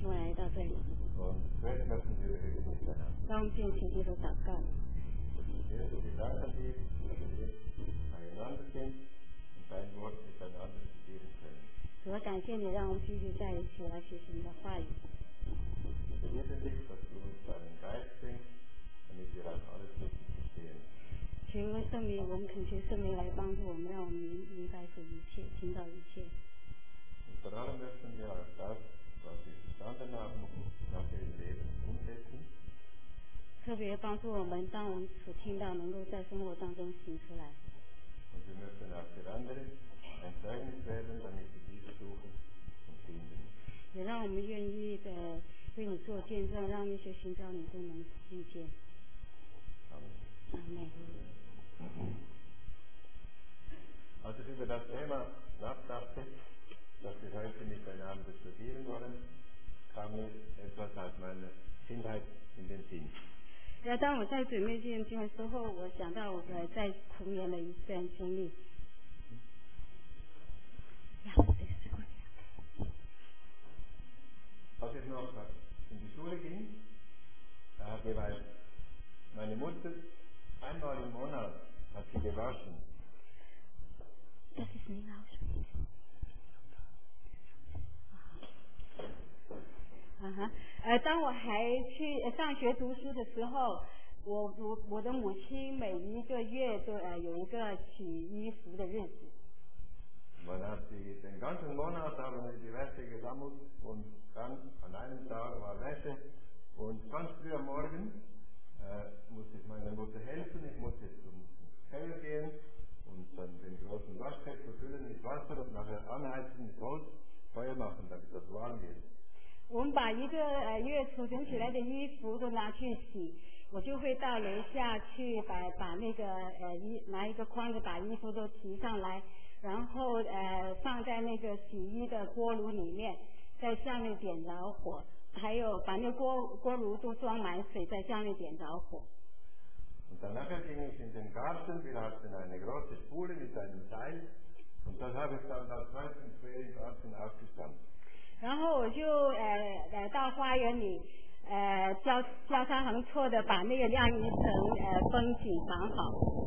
请我来到这里。让我们先起低头祷告。主要感谢你，让我们继续在一起来学习你的话语。求圣灵，我们恳求圣灵来帮助我们，让我们明白这一切，听到一切。特别帮助我们，当我们所听到，能够在生活当中行出来。也让我们愿意的为你做见证，让那些寻找你都能遇见。阿门。 Als ich über das Thema nachdachte, das wir heute miteinander studieren wollen, kam mir etwas aus meiner Kindheit in den Sinn. 当我在准备这件经文之后，我想到我在童年的一段经历。 Als ich noch in die Schule ging, da hat jeweils meine Mutter einmal im Monat hat sie gewaschen. Das ist nicht aussprechen. 当我还去上学读书的时候，我的母亲每一个月都有一个洗衣服的日子。 Man hat den ganzen Monat haben wir die Wäsche gesammelt und dann an einem Tag war Wäsche und ganz früh am Morgen musste ich meiner Mutter helfen. Ich musste zum Keller gehen und dann den großen Waschkessel füllen mit Wasser und nachher anheizen mit Holz, Feuer machen, damit das warm wird. 我们把一个月储存起来的衣服都拿去洗，我就会到楼下去把那个拿一个筐子把衣服都提上来，然后放在那个洗衣的锅炉里面，在下面点着火，还有把那锅炉都装满水，在下面点着火。 Und dann nachher ging ich in den Garten, wir hatten eine große Spule mit einem Seil und das habe ich dann als zweiten quer im Garten aufgestanden. 然后我就到花园里交叉横错的把那个晾衣绳绷紧绑好。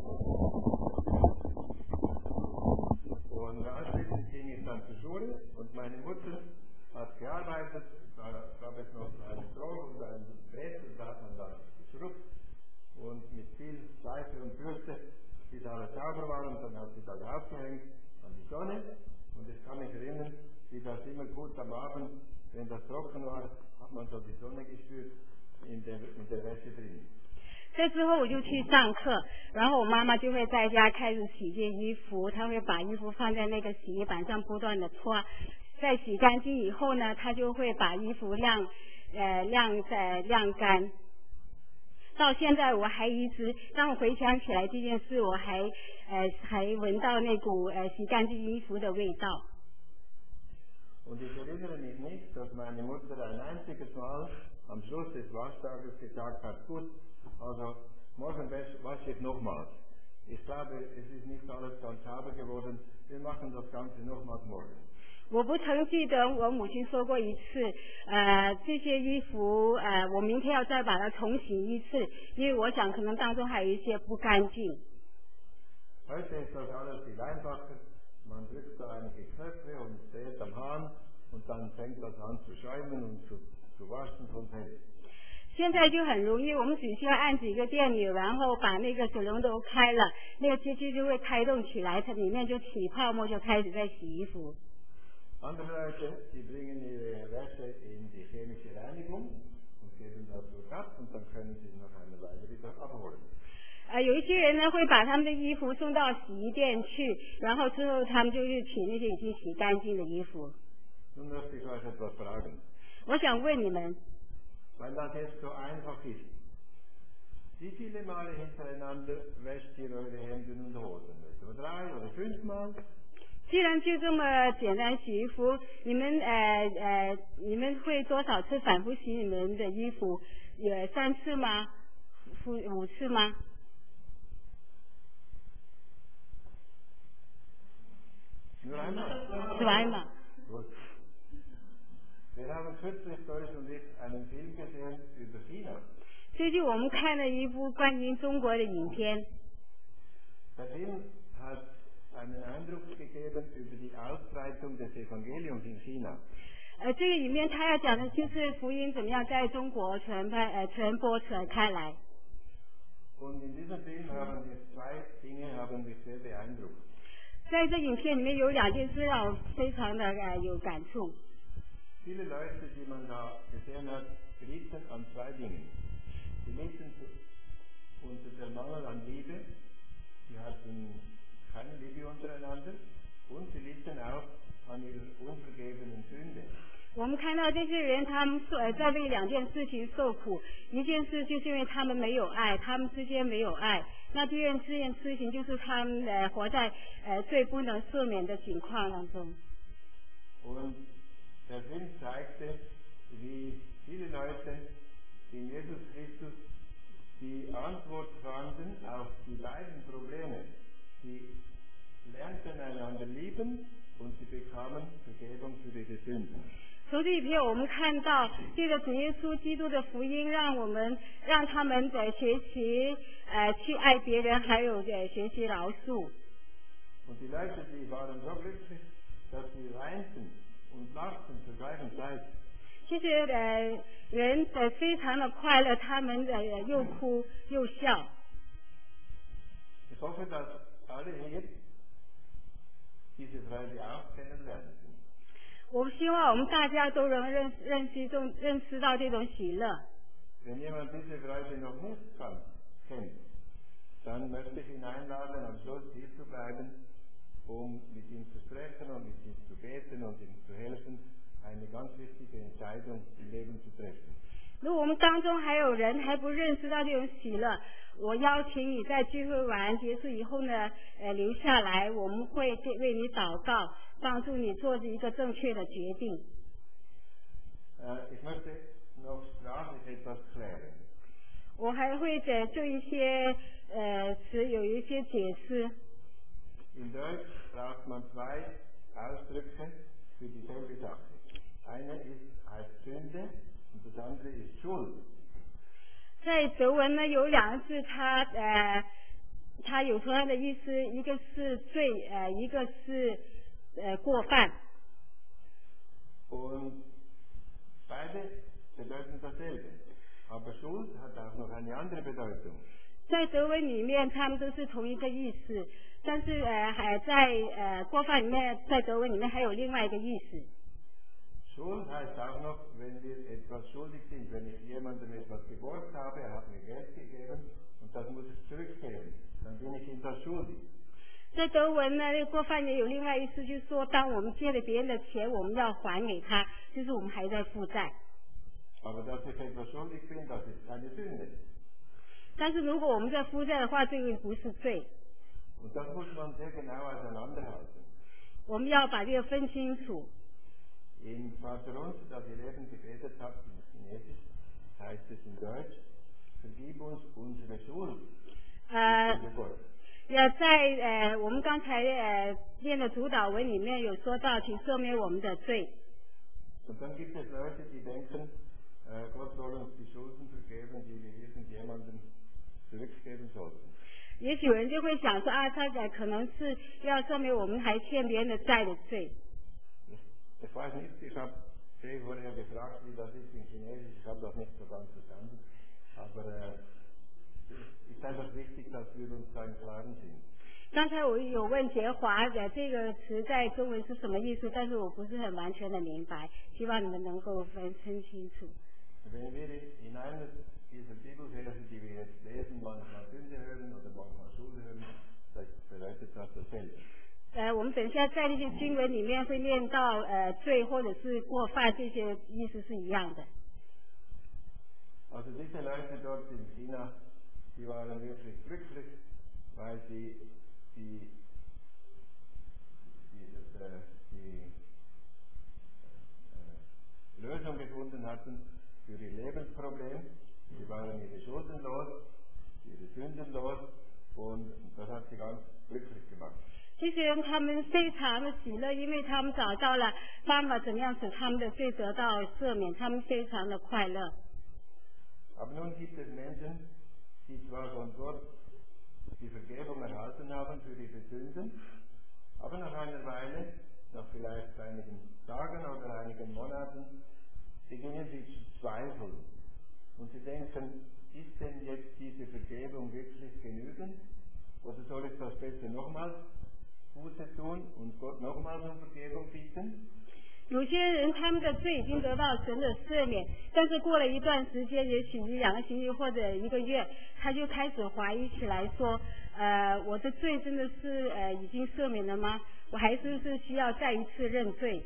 Und anschließend ging ich dann zur Schule und meine Mutter hat gearbeitet, da gab es noch einen Trog und ein Brett und da hat man da geschrubbt und mit viel Seife und Bürste, bis alles sauber war und dann hat sie das aufgehängt an die Sonne und ich kann mich erinnern, wie das immer gut am Abend, wenn das trocken war, hat man so die Sonne gespürt in der Wäsche drin. 这之后我就去上课，然后我妈妈就会在家开始洗件衣服，她会把衣服放在那个洗衣板上不断的搓，在洗干净以后呢，她就会把衣服晾干。到现在我还一直，当我回想起来这件事，我还闻到那股洗干净衣服的味道。 Und ich erinnere mich nicht, dass meine Mutter ein einziges Mal am Schluss des Waschtages gesagt hat, gut, also morgen wasche ich nochmals. Ich glaube, es ist nicht alles ganz sauber geworden, wir machen das Ganze nochmals morgen. 我不曾记得我母亲说过一次，这些衣服我明天要再把它重洗一次，因为我想可能当中还有一些不干净。 Heute ist das alles viel einfacher. Man drückt da einige Knöpfe und dreht am Hahn und dann fängt das an zu schäumen und zu waschen von selbst. 现在就很容易，我们只需要按几个电钮，然后把那个水龙头开了，那个机器就会开动起来，它里面就起泡沫，就开始在洗衣服。 Andere Leute, die bringen ihre Wäsche in die chemische Reinigung und geben das dort ab und dann können sie es nach einer Weile wieder abholen. 有一些人呢会把他们的衣服送到洗衣店去，然后之后他们就去取那些已经洗干净的衣服。 Nun möchte ich euch etwas fragen. 我想问你们， weil das jetzt so einfach ist. Wie viele Male hintereinander wäscht ihr eure Hemden und Hosen? Etwa 3 oder 5 Mal? 既然就这么简单洗衣服，你们会多少次反复洗你们的衣服？有3次吗？5次吗？2 mal。 Wir haben kürzlich, Doris und ich, einen Film gesehen über China. 最近我们看了一部关于中国的影片， Der Film hat einen Eindruck gegeben über die Ausbreitung des Evangeliums in China. 这个影片它要讲的就是福音怎么样在中国传播开来。 Und in diesem Film haben wir zwei Dinge haben mich sehr beeindruckt. 在这影片里面有2件事让我非常的有感触。 Viele Leute, die man da gesehen hat, litten an zwei Dingen. Sie litten unter der Mangel an Liebe, sie hatten keine Liebe untereinander und sie litten auch an ihrer unvergebenen Sünde. 我们看到这些人，他们在这2件事情受苦。一件事就是因为他们没有爱，他们之间没有爱。那第二件事情就是他们活在最不能赦免的境况当中。 Und der Film zeigte, wie viele Leute in Jesus Christus die Antwort fanden auf die beiden Probleme. Sie lernten einander lieben und sie bekamen Vergebung für ihre Sünden. 从这一篇我们看到，这个主耶稣基督的福音，让他们学习去爱别人，还有学习饶恕。 Und die Leute, die waren so glücklich, dass sie weinten und lachten zur gleichen Zeit. 这些人非常的快乐，他们又哭又笑。 Ich hoffe, dass alle hier diese Freude auch kennenlernen. 我希望我们大家都能认识到这种喜乐。 Wenn jemand diese Freude noch nicht kennt, dann möchte ich ihn einladen, am Schluss hier zu bleiben, um mit ihm zu sprechen und mit ihm zu beten und ihm zu helfen, eine ganz wichtige Entscheidung im Leben zu treffen. 如果我们当中还有人还不认识到这种喜乐，我邀请你在聚会完结束以后呢，留下来，我们会为你祷告，帮助你做一个正确的决定。 Ich möchte noch sprachlich etwas klären. 我还会就一些词有一些解释。 In Deutsch braucht man zwei Ausdrücke für dieselbe Sache. Eine heißt Sünde und das andere ist Schuld. 在德文呢有2个字，它有同样的意思，一个是罪，一个是过犯。 Und beide bedeuten dasselbe. Aber Schuld hat auch noch eine andere Bedeutung. 在德文里面，他们都是同一个意思，但是还在过犯里面，在德文里面还有另外一个意思。 Schuld heißt auch noch, wenn wir etwas schuldig sind. Wenn ich jemandem etwas geborgt habe, er hat mir Geld gegeben und das muss ich zurückgeben, dann bin ich ihm das schuldig. 在德文呢，过犯也有另外意思，就是说，当我们借了别人的钱，我们要还给他，就是我们还在负债。 Aber dass ich etwas schuldig bin, das ist keine Sünde. 但是如果我们在负债的话，这个不是罪。 Und das muss man sehr genau auseinanderhalten. 我们要把这个分清楚。 Im Vaterunser, das ihr eben gebetet habt, in Chinesisch, heißt es in Deutsch, vergib uns unsere Schuld. 在我们刚才念的主导文里面有说到，请赦免我们的罪。 Und dann gibt es Leute, die denken, Gott soll uns die Schulden vergeben, die wir irgendjemandem zurückgeben sollten. 也许有人就会想说啊，他可能是要赦免我们还欠别人的债的罪。 Ich weiß nicht, ich habe Sie vorher gefragt, wie das ist in Chinesisch, ich habe das nicht so ganz verstanden, aber es ist einfach wichtig, dass wir uns da im Klaren sind. 刚才我有问杰华这个词在中文是什么意思，但是我不是很完全的明白，希望你们能够分清楚。 Wenn wir in einer dieser Bibelverse, die wir jetzt lesen, manchmal Sünde hören oder manchmal Schuld hören, das bedeutet das dasselbe. 我们等一下在那些经文里面会念到罪或者是过犯，这些意思是一样的。 Also diese Leute dort in China, die waren wirklich glücklich, weil sie die Lösung gefunden hatten für ihr Lebensproblem. Sie waren ihre Schulden los, ihre Sünden los und das hat sie ganz glücklich gemacht. 这些人他们非常的喜乐，因为他们找到了方法，怎么样使他们的罪得到赦免，他们非常的快乐。 Aber nun gibt es Menschen, die zwar von Gott die Vergebung erhalten haben für ihre Sünden, aber nach einer Weile, nach vielleicht einigen Tagen oder einigen Monaten, beginnen sie zu zweifeln. Und sie denken, ist denn jetzt diese Vergebung wirklich genügend? Oder soll ich das besser nochmals Buße tun und Gott nochmals um Vergebung bitten? 有些人他们的罪已经得到神的赦免，但是过了一段时间，也许2个星期或者1个月，他就开始怀疑起来说，我的罪真的是已经赦免了吗？我还是需要再一次认罪。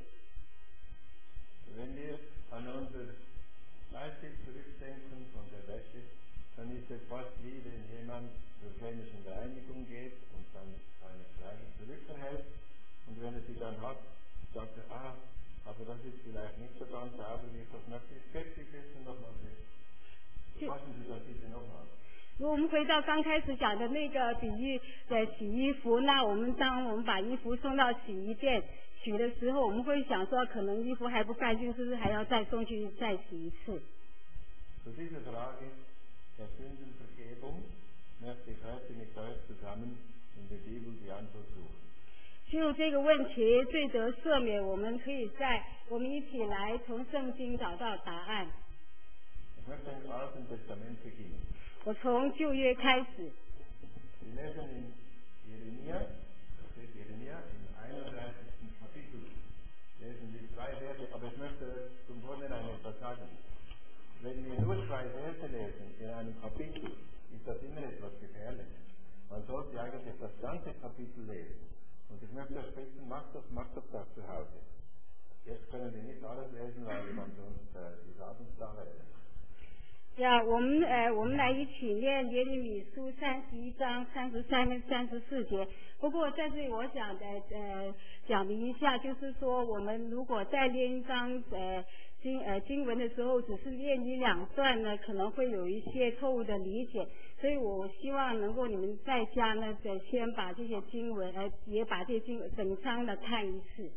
Wenn wir an unser Beispiel zurückdenken von der Wäsche, dann ist es fast wie wenn jemand zur chemischen Reinigung geht und dann seine Kleider zurückerhält und wenn er sie dann hat, sagt er, aber das ist vielleicht nicht so ganz sauber, wie ich das möchte. Ich gebe die Füße nochmal weg. Fassen Sie das bitte nochmal. 如果我们回到刚开始讲的那个比喻的洗衣服，那当我们把衣服送到洗衣店洗的时候，我们会想说，可能衣服还不干净，是不是还要再送去再洗一次？ Zu dieser Frage der Sündenvergebung möchte ich heute mit euch zusammen in der Bibel die Antwort suchen. 就这个问题，罪得赦免，我们可以我们一起来从圣经找到答案。 Ich möchte im Alten Testament beginnen. 我从旧约开始。 Wir lesen in Jeremia, das steht Jeremia im 31. Kapitel, lesen wir 2 Verse, aber ich möchte zum Vornherein etwas sagen. Wenn wir nur 2 Verse lesen in einem Kapitel, ist das immer etwas gefährlich. Man sollte eigentlich das ganze Kapitel lesen. Und ich möchte euch bitten, macht doch das zu Hause. Jetzt können wir nicht alles lesen, weil wir dann sonst die Abends da werden. 我们来一起念耶利米书31章33跟34节。不过在这里我想讲明一下，就是说我们如果在念一章经文的时候，只是念1、2段呢，可能会有一些错误的理解。所以我希望能够你们在家呢，先把这些经文也把这些经文整章的看一次。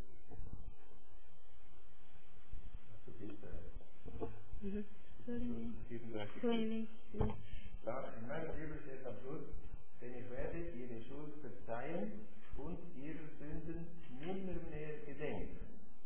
Da in meiner Bibel steht am Schluss, denn ich werde ihre Schuld verzeihen und ihrer Sünden nimmer mehr gedenken.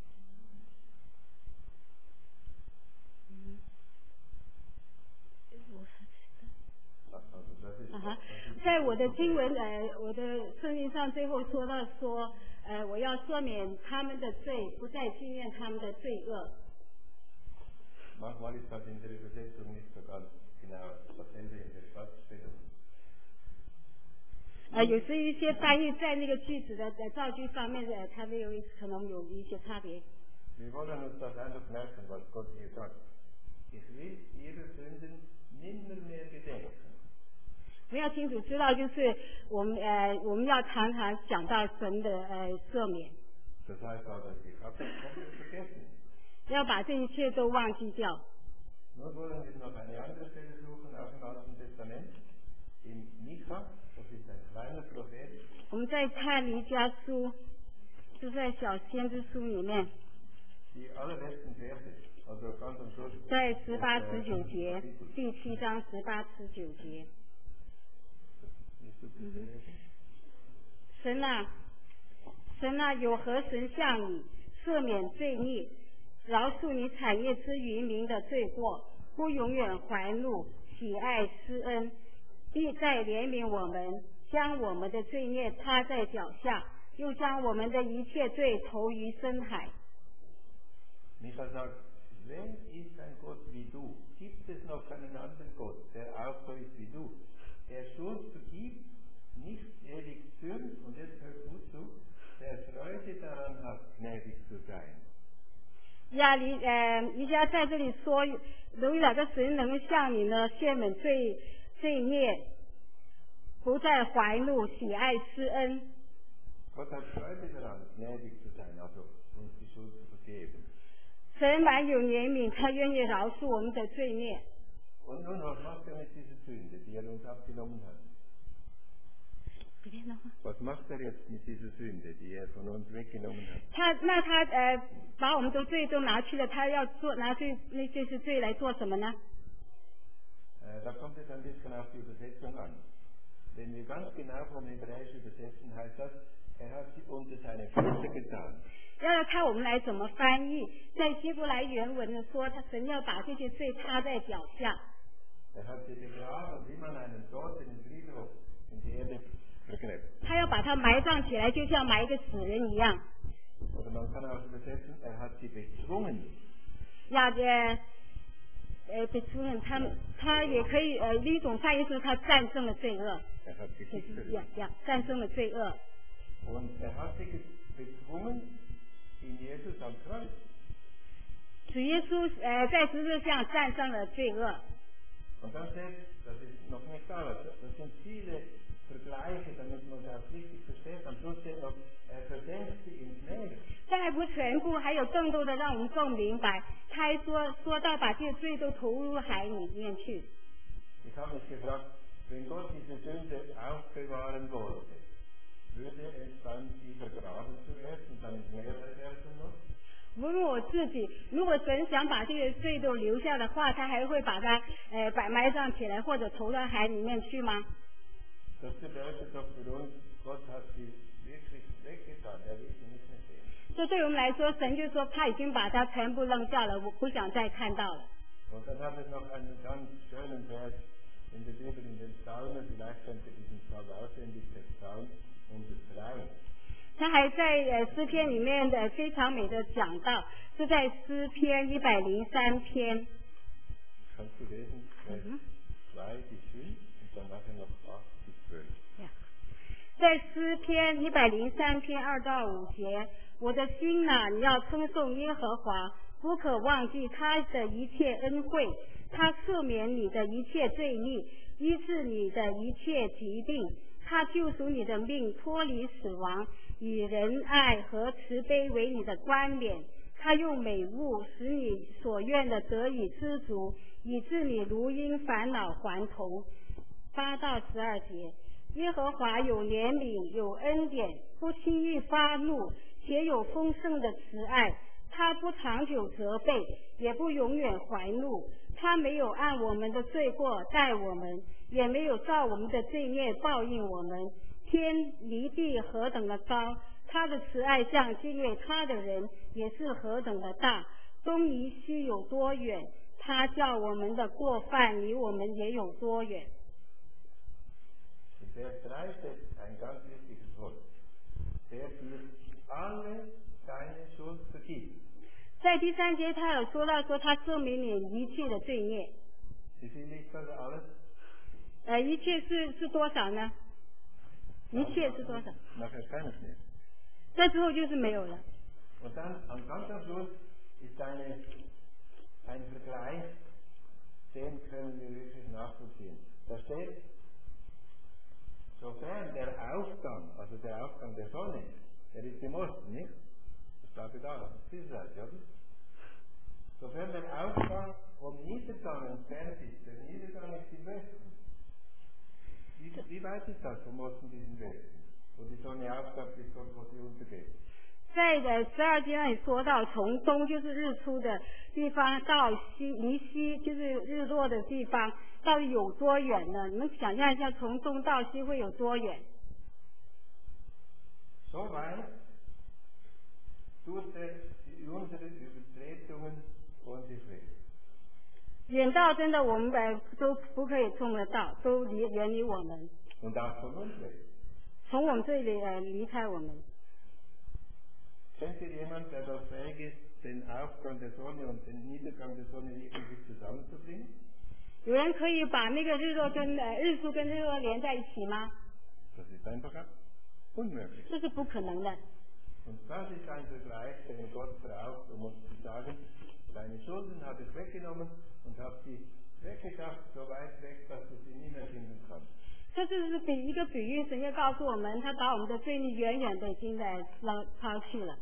Also das ist 在我的经文我的圣经上最后说到我要赦免他们的罪，不再纪念他们的罪恶。 Manchmal ist das in der Übersetzung nicht so ganz genau dasselbe in der Satzstellung. 有时一些翻译在那个句子的造句方面它可能有一些差别。 Wir wollen uns das einfach merken, was Gott hier sagt. Ich will ihre Sünden nimmer mehr gedenken. 我们要清楚知道，就是我们要常常讲到神的赦免。 Das heißt also, ich habe das komplett vergessen. 要把这一切都忘记掉。 Nun wollen wir noch eine andere Stelle suchen, auch im Alten Testament, in Micha, das ist ein kleiner Prophet. 我们再看弥迦书，就在小先知书里面。 Die allerletzten Verse, also ganz am Schluss. 在18、19节，第7章18、19节。神啊，有何神向你赦免罪孽，饶恕你产业之渔民的罪过，不永远怀怒，喜爱施恩，必再怜悯我们，将我们的罪孽踏在脚下，又将我们的一切罪投于深海。 Micha sagt, wer ist ein Gott wie du? Gibt es noch einen anderen Gott, der auch so ist wie du? Der Schuld vergibt, nicht ewig zürnt, und jetzt hört gut zu, der Freude daran hat, gnädig zu sein. 弥迦在这里说，有哪个神能像你呢？赦免罪孽，不再怀怒，喜爱施恩。 Gott hat Freude daran, gnädig zu sein, also uns die Schuld zu vergeben. 神满有怜悯，他愿意饶恕我们的罪孽。 Und nun, was macht er mit dieser Sünde, die er uns abgenommen hat? Was macht er jetzt mit dieser Sünde, die er von uns weggenommen hat? 他把我们的罪都拿去了，他要拿那些罪来做什么呢？ Da kommt es ein bisschen auf die Übersetzung an. Wenn wir ganz genau vom Hebräisch übersetzen, heißt das, er hat sie unter seine Füße getan. 要看我们来怎么翻译，在希伯来原文呢说，神要把这些罪插在脚下。 Er hat sie begraben, wie man einen Toten im Friedhof in die Erde vergräbt. 他要把它埋葬起来，就像埋一个死人一样。 Oder man kann auch übersetzen, er hat sie bezwungen. 要bezwungen， 他也可以另一种翻译是他战胜了罪恶。 Er hat sie getötet. 战胜了罪恶。 Und er hat sie bezwungen in Jesus am Kreuz. 主耶稣在十字架战胜了罪恶。 Und dann steht, das ist noch nicht alles, das sind viele Vergleiche, damit man das richtig versteht. Am Schluss steht noch, er versenkt sie ins Meer. 这还不全部，还有更多的让我们更明白。他还说到把这些罪都投入海里面去。 Ich habe mich gefragt, wenn Gott diese Sünde aufbewahren wollte, würde es dann sie vergraben zuerst und dann ins Meer werfen noch? 问问我自己，如果神想把这些罪都留下的话，他还会把它埋葬起来，或者投到海里面去吗？ Das bedeutet doch für uns, Gott hat sie wirklich weggetan, er will sie nicht mehr sehen. 这对我们来说，神就说他已经把它全部扔掉了，我不想再看到了。 Und dann hat es noch einen ganz schönen Vers in der Bibel, in den Psalmen, vielleicht könnt ihr diesen Psalm auswendig, der Psalm 103. 他还在诗篇里面的非常美的讲到，是在诗篇103篇。 Kannst du lesen? Vers 2 bis 5 und dann nachher noch 8 bis 12. 在诗篇103篇2到5节，我的心哪，你要称颂耶和华，不可忘记他的一切恩惠，他赦免你的一切罪孽，医治你的一切疾病，他救赎你的命，脱离死亡，以仁爱和慈悲为你的冠冕，他用美物使你所愿的得以知足，以致你如因烦恼还童。8到12节，耶和华有怜悯，有恩典，不轻易发怒，且有丰盛的慈爱。他不长久责备，也不永远怀怒。他没有按我们的罪过待我们，也没有照我们的罪孽报应我们。天离地何等的高，他的慈爱向敬畏他的人也是何等的大。东离西有多远，他叫我们的过犯离我们也有多远。 Vers 3 steht ein ganz wichtiges Wort. Der für alle deine Schuld vergibt. 在第3节，他有说到说他赦免你一切的罪孽。 Wie viel ist das alles? 一切是多少呢？一切是多少？ Nachher keines mehr. 这之后就是没有了。 Und dann ganz am Schluss ist ein Vergleich, den können wir wirklich nachvollziehen. Da steht, sofern der Aufgang, also der Aufgang der Sonne, der ist im Osten, nicht? Das glaube ich da, auf dieser Seite, oder? Sofern der Aufgang vom Niedergang entfernt ist, der Niedergang ist im Westen. Wie weit ist das vom Osten bis im Westen? Wo die Sonne aufgeht, bis dort, wo sie untergeht? 在12节那里说到，从东就是日出的地方到离西就是日落的地方，到底有多远呢？你们想象一下，从东到西会有多远？ So weit tut unsere Übertretungen von sich weg. 远到真的我们都不可以冲得到，都远离我们， Und auch von uns weg. 从我们这里离开我们。 Kennt ihr jemanden, der das fähig ist, den Aufgang der Sonne und den Niedergang der Sonne irgendwie zusammenzubringen? 有人可以把那个日出跟日落连在一起吗？ Das ist einfach unmöglich. 这是不可能的。 Und das ist ein Vergleich, den Gott braucht, um uns zu sagen, deine Schulden habe ich weggenommen und habe sie weggeschafft, so weit weg, dass du sie nie mehr finden kannst. 这就是一个比喻，神要告诉我们，他把我们的罪孽远远的已经抛去了。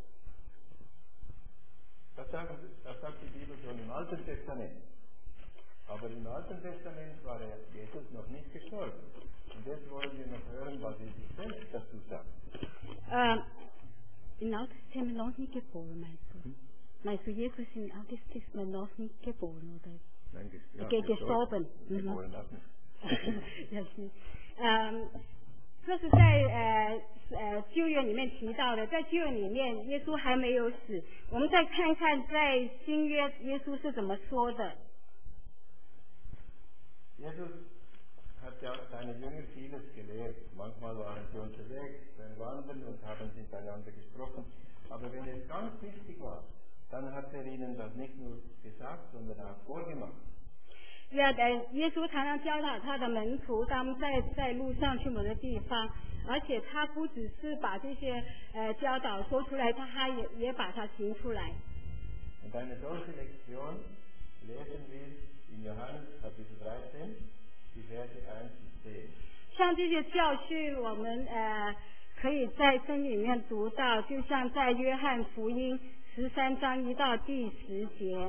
Das sagt die Bibel schon im Alten Testament. Aber im Alten Testament war Jesus noch nicht gestorben. Und jetzt wollen wir noch hören, was Jesus selbst dazu sagt. Im Alten Testament noch nicht geboren, meinst du? Meinst du, Jesus ist im Alten Testament noch nicht geboren, oder? Nein, Okay, gestorben. Geboren auch nicht. 这是在旧约里面提到的，在旧约里面耶稣还没有死。我们再看看在新约耶稣是怎么说的。 Jesus hat ja seine Jünger vieles gelehrt. Manchmal waren sie unterwegs beim Wandern und haben miteinander gesprochen. Aber wenn es ganz wichtig war, dann hat ihnen das nicht nur gesagt, sondern auch vorgemacht. 耶稣常常教导他的门徒，他们在路上去某个地方，而且他不只是把这些教导说出来，他也把它行出来。 Und eine solche Lektion lesen wir in Johannes Kapitel 13, die Verse 1 bis 10. 像这些教训，我们可以在圣经里面读到，就像在约翰福音13章1到第10节。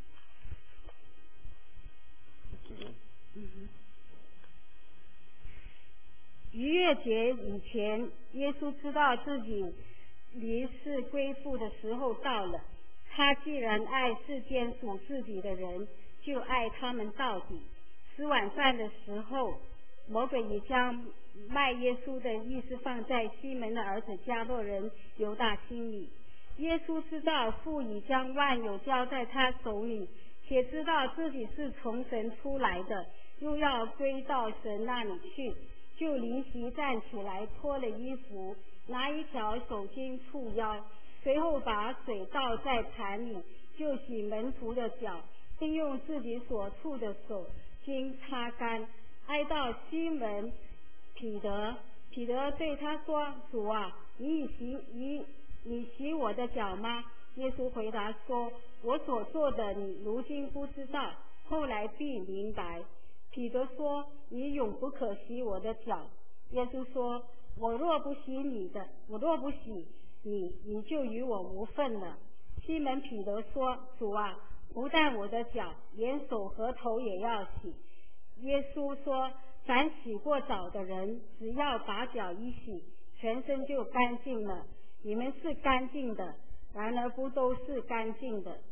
逾越节以前，耶稣知道自己离世归父的时候到了。他既然爱世间属自己的人，就爱他们到底。吃晚饭的时候，魔鬼已将卖耶稣的意思放在西门的儿子加略人犹大心里。耶稣知道父已将万有交在他手里，且知道自己是从神出来的，又要归到神那里去，就离席站起来，脱了衣服，拿一条手巾束腰，随后把水倒在坛里，就洗门徒的脚，并用自己所触的手巾擦干。挨到西门彼得对他说：“主啊，你洗我的脚吗？”耶稣回答说：“我所做的你如今不知道，后来必明白。”彼得说：“你永不可洗我的脚。”耶稣说：“我若不洗你，你就与我无份了。”西门彼得说：“主啊，不但我的脚，连手和头也要洗。”耶稣说：“凡洗过澡的人，只要把脚一洗，全身就干净了。你们是干净的，然而不都是干净的。”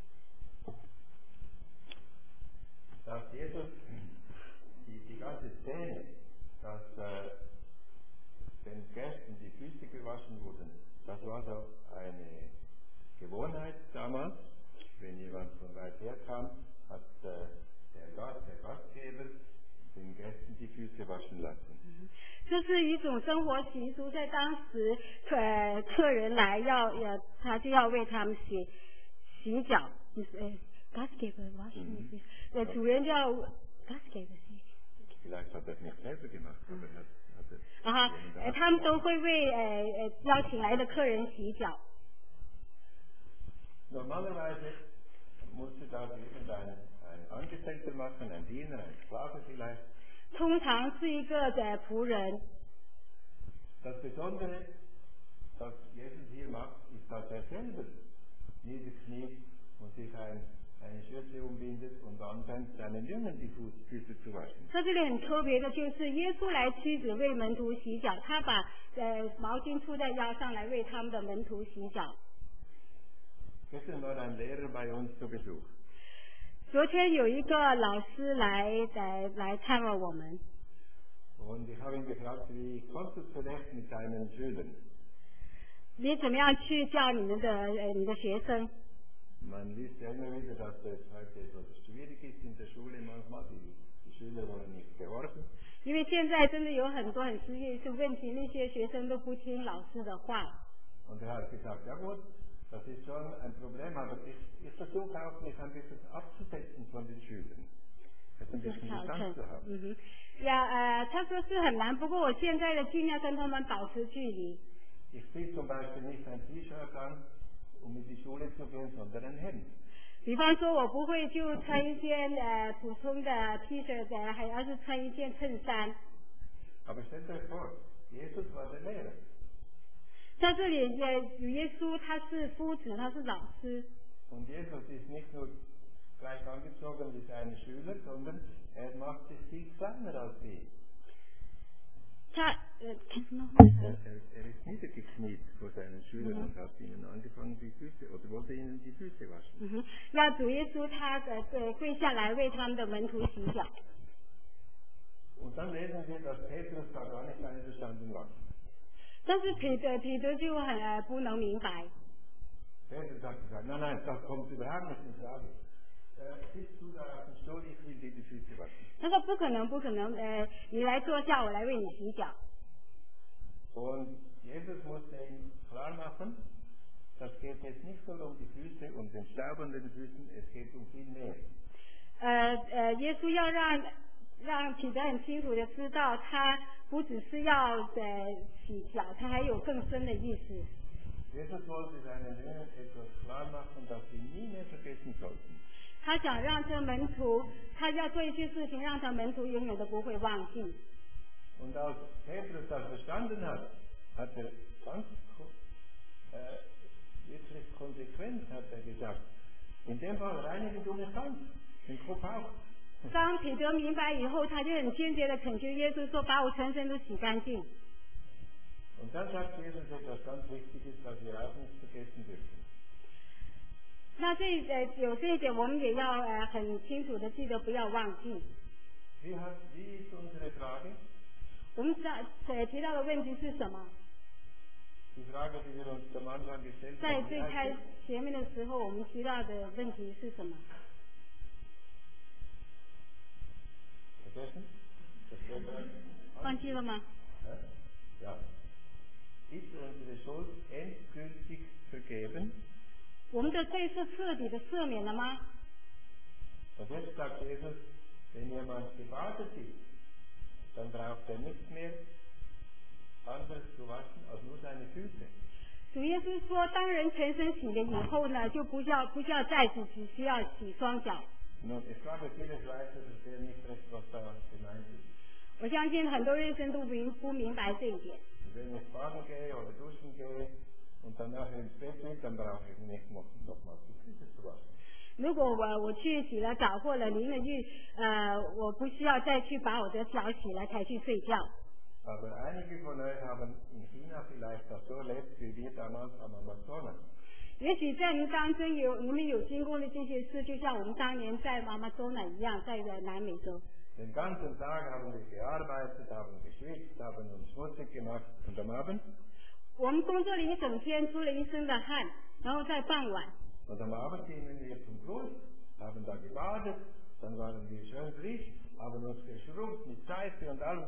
Dass Jesus die ganze Szene, dass den Gästen die Füße gewaschen wurden, das war doch eine Gewohnheit damals. Wenn jemand von weit her kam, hat der Gastgeber den Gästen die Füße waschen lassen. 这是一种生活习俗，在当时客人来他就要为他们洗脚。Gastgeber waschen. 主人就要 Gastgeber Vielleicht hat er es nicht selber gemacht, aber er hat es. 他们都会为邀请来的客人洗脚。 Normalerweise musste das irgendein Angestellter machen, ein Diener, ein Sklave vielleicht. 通常是一个仆人。 Das Besondere, was Jesus hier macht, ist, dass er selber niederkniet und sich eine Schürze umbindet und anfängt, seinen Jüngern die Füße zu waschen. 在这里很特别的就是耶稣来妻子为门徒洗脚，他把毛巾束在腰上来为他们的门徒洗脚。 Gestern war ein Lehrer bei uns zu Besuch. 昨天有一个老师来探望我们。 Und ich habe ihn gefragt, wie kommst du zurecht mit deinen Schülern? 你怎么样去教你的学生？ Man liest ja immer wieder, dass es heute etwas schwierig ist in der Schule manchmal, die Schüler wollen nicht gehorchen. 因为现在真的有很多很实际的问题，那些学生都不听老师的话。 Und er hat gesagt, ja gut, das ist schon ein Problem, aber ich versuche auch, mich ein bisschen abzusetzen von den Schülern. Ein bisschen Distanz zu haben. 他说是很难，不过我现在的尽量跟他们保持距离。 Ich ziehe zum Beispiel nicht ein T-Shirt an, um in die Schule zu gehen, sondern ein Hemd. 比方说，我不会就穿一件普通的 T 恤而是穿一件衬衫。 Aber stellt euch vor, Jesus war der Lehrer. 在这里，耶稣他是夫子，他是老师。 Und Jesus ist nicht nur gleich angezogen wie seine Schüler, sondern er machte sich kleiner als sie. Kennst du noch? Er ist niedergekniet vor seinen Schülern und hat ihnen angefangen, die Füße, oder wollte ihnen die Füße waschen. 那主耶稣他跪下来为他们的门徒洗脚。 Und dann lesen wir, dass Petrus da gar nicht einverstanden war. 但是彼得就很不能明白。 Petrus hat gesagt, nein, das kommt überhaupt nicht in Frage. Sitzt du da auf dem Stuhl, ich will dir die Füße waschen. 他说不可能，你来坐下，我来为你洗脚。 Und Jesus musste ihm klar machen, das geht jetzt nicht nur um die Füße und den Staub an den Füßen, es geht um viel mehr. 耶稣要让彼得很清楚的知道，他不只是要洗脚，他还有更深的意思。 Jesus wollte seinen Jüngern etwas klar machen, das sie nie mehr vergessen sollten. 他想让这门徒，他要做一些事情，让他门徒永远都不会忘记。 Und als Petrus das verstanden hat, hat er ganz wirklich konsequent hat er gesagt, in dem Fall reinigen du mich ganz, den Kopf auch. 当彼得明白以后，他就很坚决的恳求耶稣说：“把我全身都洗干净。” Und dann sagt Jesus etwas ganz Wichtiges, was wir auch nicht vergessen dürfen. 那有这一点，我们也要很清楚的记得，不要忘记。 Wie ist unsere Frage? 我们提到的问题是什么？ Die Frage, die wir uns am Anfang gestellt 在 haben. 最开前面的时候，我们提到的问题是什么？ Vergessen? 忘记了吗？ Ja. Ist unsere Schuld endgültig vergeben? 我们的罪是彻底的赦免了吗？ Und jetzt sagt Jesus, wenn jemand gebadet ist, dann braucht er nicht mehr anderes zu waschen als nur seine Füße. 主耶稣说，当人全身洗了以后呢，就不需要再洗，只需要洗双脚。 Nun, ich glaube, viele Schweizer verstehen nicht recht, was da gemeint ist. 我相信很多认生都不明白这一点。 Wenn ich baden gehe oder duschen gehe und dann nachher ins Bett will, dann brauche ich nicht nochmal die Füße zu waschen. 如果我去洗了澡或者淋了浴，我不需要再去把我的脚洗了才去睡觉。 Aber einige von euch haben in China vielleicht das so erlebt wie wir damals am Amazonas. 也许在您当中你们有经过的这些事，就像我们当年在马马州那一样，在南美洲。 Den ganzen Tag haben wir gearbeitet, haben geschwitzt, haben uns schmutzig gemacht und am Abend? 我们工作了一整天，出了一身的汗，然后在傍晚。 Und am Abend gingen wir zum Fluss, haben da gebadet, dann waren wir schön frisch, haben uns geschrubbt mit Seife und allem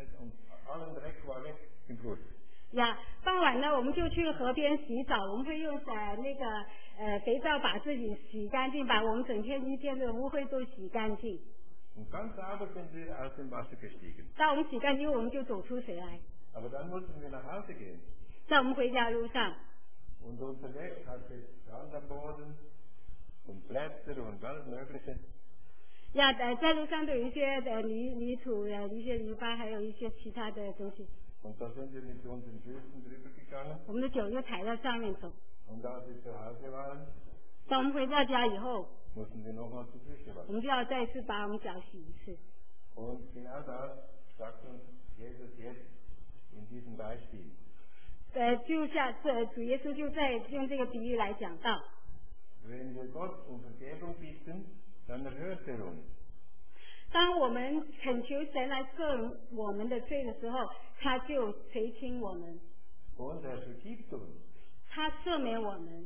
allen Dreck war weg im Fluss. 呀，傍晚呢，我们就去河边洗澡，我们会用肥皂把自己洗干净，把我们整天一天的污秽都洗干净。 Und ganz sauber sind wir aus dem Wasser gestiegen. 当我们洗干净，我们就走出水来。 Aber dann mussten wir nach Hause gehen. 在我们回家路上， Und unterwegs hatte es Sand am Boden und Blätter und alles Mögliche. 呀，在路上都有一些泥土、一些泥巴，还有一些其他的东西。 Und da sind wir mit unseren Füßen drüber gegangen. 我们的脚就踩在上面走。 Und als wir zu Hause waren, 当我们回到家以后， mussten wir nochmal die Füße 我 waschen. 们就要再次把我们脚洗一次。 Und genau das sagt uns Jesus jetzt in diesem Beispiel. 就像主耶稣就在用这个比喻来讲到， Wenn wir Gott um Vergebung bitten, dann erhört er uns. 当我们恳求神来赦我们的罪的时候，他就垂听我们， Und er vergibt uns. 他赦免我们。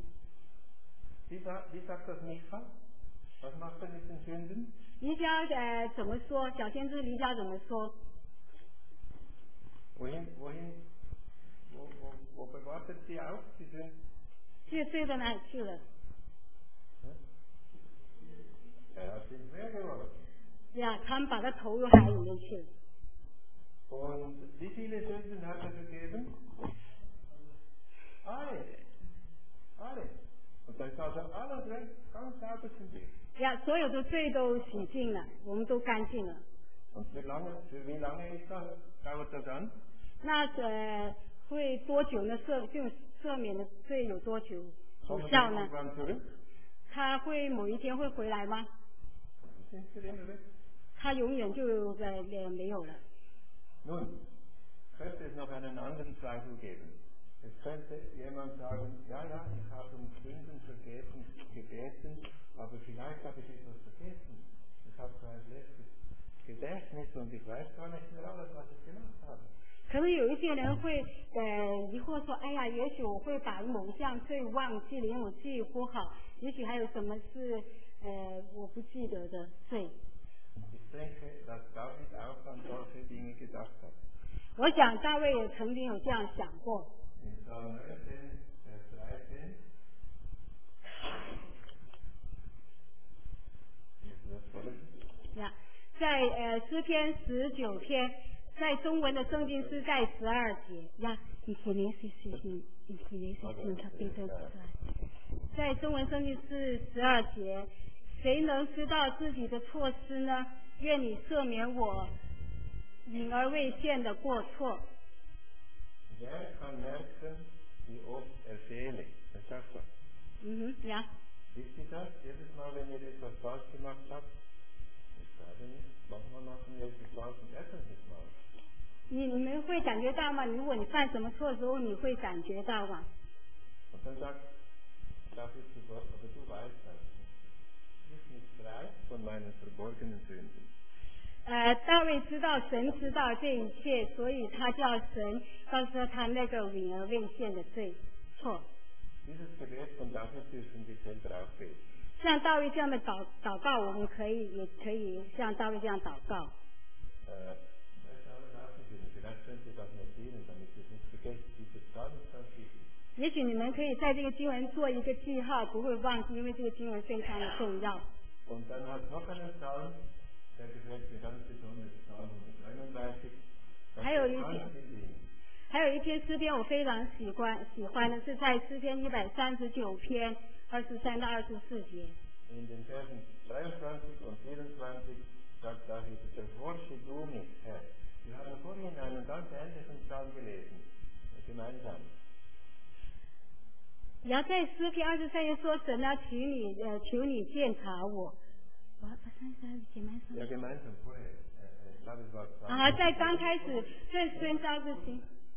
Wie sagt das Micha? Was macht er mit den Sünden? 弥迦怎么说？小先知弥迦怎么说？ Wo bewartet sie auf, die Sünden? 这罪到哪里去了？ Er hat sie ins Meer geworfen. 呀，他们把他投入海里面去了。 Und wie viele Sünden hat er vergeben? Alle. Und da ist also alles weg, ganz sauber sind wir. 呀，所有的罪都洗净了，我们都干净了。 Und für wie lange dauert das an? 那会多久呢？赦免的罪有多久有效呢？ Kommen wir zurück? 他会某一天会回来吗？ Sind wir immer weg? 他永远就没有了。 Nun, könnte es noch einen anderen Zweifel geben. Es könnte jemand sagen, ja, ich habe um Sündenvergebung gebeten, aber vielleicht habe ich etwas vergessen. Ich habe so ein schlechtes Gedächtnis und ich weiß gar nicht mehr alles, was ich gemacht habe. 可能有一些人会疑惑说，哎呀，也许我会把某项罪忘记了，因为我记忆不好，也许还有什么是我不记得的罪。 Ich denke, dass David auch an solche Dinge gedacht hat. 我想大卫也曾经有这样想过。 In Psalm 19, Vers 13. Ja, 在诗篇19篇，在中文的圣经是在12节。呀，在中文圣经是12节，谁能知道自己的错失呢？愿你赦免我隐而未现的过错。 Wer kann merken, wie oft fehle? Das sagt er. Ja. Wisst ihr das? Jedes Mal, wenn ihr etwas falsch gemacht habt, ich sage nicht, manchmal machen wir etwas falsch und ärgern sich mal. 你们会感觉到吗？如果你犯什么错的时候，你会感觉到吗？ Und dann sagt David zu Gott, aber du weißt das. Ich bin nicht frei von meinen verborgenen Sünden. 大卫知道神知道这一切，所以他叫神告诉他那个隐而未现的罪错。 Dieses Gebet von David dürfen wir selber auch beten. 像大卫这样的祷告，我们也可以像大卫这样祷告。 Vielleicht könnt ihr das notieren, damit ihr es nicht vergesst. Dieses ganz, ganz wichtig. 也许你们可以在这个经文做一个记号，不会忘记，因为这个经文非常的重要。 Und dann hat noch einen Psalm, der gefällt mir ganz besonders, Psalm 139. 还有一篇诗篇我非常喜欢的是在诗篇139篇23到24节。 In den Versen 23 und 24 sagt David, erforsche du mich, Herr. Wir haben vorhin einen ganz ähnlichen Psalm gelesen, gemeinsam. 然后在诗篇23节说，神啊，求你鉴察我。 Ja, gemeinsam vorher. Ich glaube, es war 在刚开始宣召之前。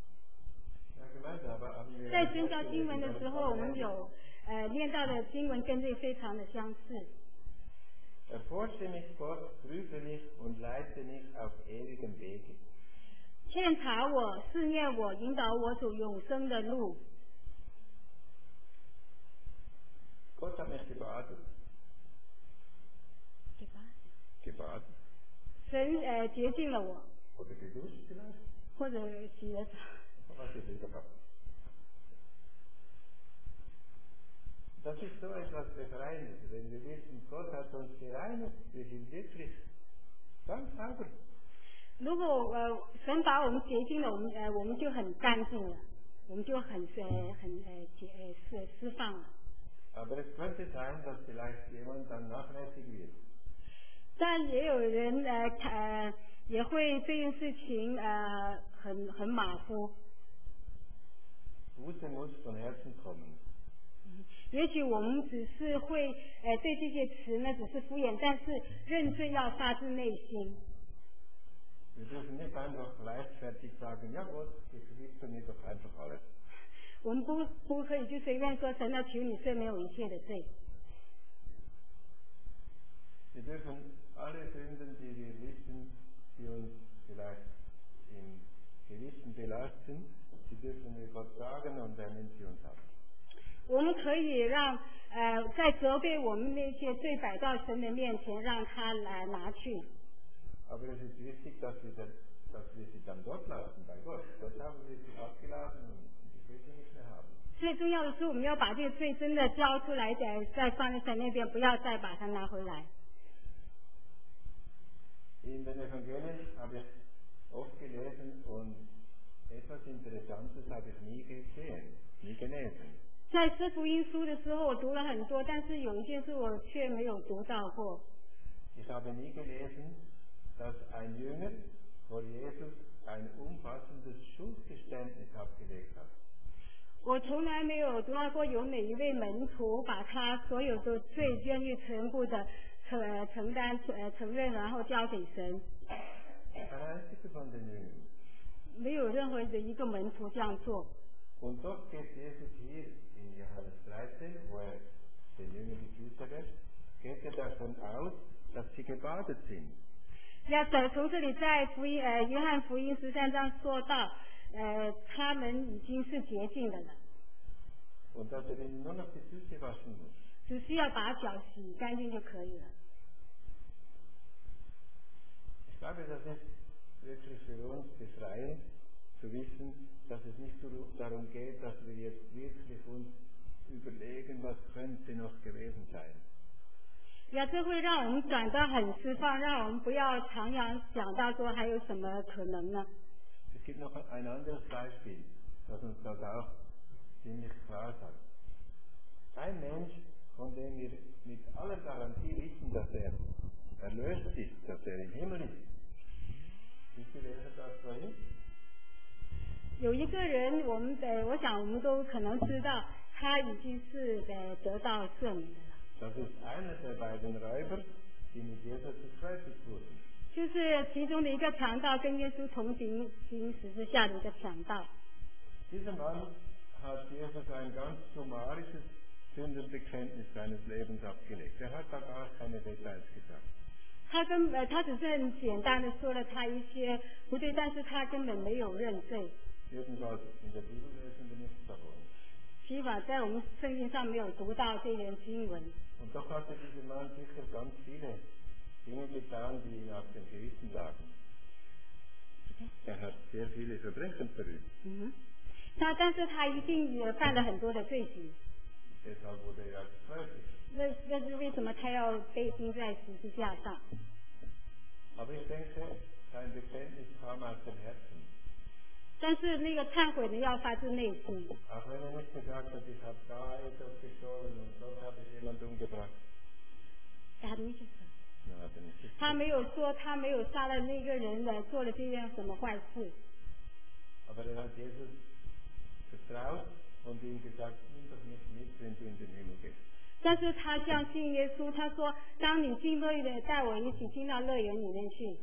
在宣召经文的时候，我们有念到的经文跟这非常的相似。 Erforsche mich Gott, prüfe mich und leite mich auf ewigem Wege. 鉴察我，试验我，引导我走永生的路。 Gott hat mich gebadet. Gebadet? 神洁净了我。 Oder geduscht vielleicht? 或者洗了澡。 Was ist lieber gehabt? Das ist so etwas Befreiendes, wenn wir wissen, Gott hat uns gereinigt, wir sind wirklich ganz sauber. 如果神把我们洁净了，我们就很干净了，我们就很释放了。 Aber es könnte sein, dass vielleicht jemand dann nachlässig wird. 但也有人也会这件事情很马虎。 Buße muss von Herzen kommen. 也许我们只是会对这些词呢只是敷衍，但是认罪要发自内心。 Wir dürfen nicht einfach leichtfertig sagen, ja Gott, ich vergib mir doch einfach alles. 我们不可以就随便说神要求你赦免我一切的罪。 Wir dürfen alle Sünden, die wir wissen, die uns vielleicht im Gewissen belasten, die dürfen wir Gott sagen und er nimmt sie uns ab. 我们可以让在责备我们那些罪摆到神的面前，让他来拿去。 Aber es ist wichtig, dass wir sie dann dort lassen, bei Gott. Dort haben wir sie abgeladen und ich will sie nicht mehr haben. 最重要的是，我们要把这个罪真的交出来，再放在神那边，不要再把它拿回来。 In den Evangelien habe ich oft gelesen und etwas Interessantes habe ich nie gesehen, nie gelesen. 在四福音书的时候，我读了很多，但是有一件事我却没有读到过。 Ich habe nie gelesen, dass ein Jünger vor Jesus ein umfassendes Schuldgeständnis abgelegt hat. 我从来没有读到过有哪一位门徒把他所有的罪愿意全部的承担承认，然后交给神。 Ein einziger von den Jüngern. 没有任何的一个门徒这样做。 Und doch geht Jesus hier in Johannes 13, wo er den Jüngern die Füße wäscht, geht er davon aus, dass sie gebadet sind. 从这里在约翰福音13章说到，他们已经是洁净的了， Und dass er ihnen nur noch die Füße waschen muss. 只需要把脚洗干净就可以了。 Ich glaube, das ist wirklich für uns befreiend, zu wissen, dass es nicht darum geht, dass wir jetzt wirklich uns überlegen, was könnte noch gewesen sein. 这会让我们感到很释放，让我们不要常常想到说还有什么可能呢？ Es gibt noch ein anderes Beispiel, das uns das auch ziemlich klar sagt. Ein Mensch, von dem wir mit aller Garantie wissen, dass er erlöst ist, dass er im Himmel ist. Wisst ihr, wer das so ist? 有一个人，我想我们都可能知道，他已经是得到赦免的了。 Das ist einer der beiden Räuber, die mit Jesus gekreuzigt wurden. 就是其中的一个强盗跟耶稣同行十字架的一个强盗。 Dieser Mann hat Jesus ein ganz summarisches Sündenbekenntnis seines Lebens abgelegt. Er hat da gar keine Details gesagt. 他只是很简单的说了他一些不对，但是他根本没有认罪。 Jedenfalls in der Bibel lesen wir nichts davon. 起码在我们圣经上没有读到这篇经文。 Und doch hatte dieser Mann sicher ganz viele Dinge getan, die ihm auf dem Gewissen lagen. Er hat sehr viele Verbrechen verübt. 但是他一定也犯了很多的罪行。 Deshalb wurde er gekreuzigt. 那是为什么他要被钉在十字架上？ Aber ich denke, sein Bekenntnis kam aus dem Herzen. 但是那个忏悔呢，要发自内心。 Auch wenn er nicht gesagt hat, ich habe da etwas gestohlen und dort habe ich jemand umgebracht. Er hat nicht gesagt. Nein, hat er nicht gesagt. 他没有说他没有杀了那个人的，做了这件什么坏事。 Aber er hat Jesus vertraut und ihm gesagt, nimm doch nicht mit, wenn du in den Himmel gehst. 但是他相信耶稣，他说：“当你进乐园，带我一起进到乐园里面去。”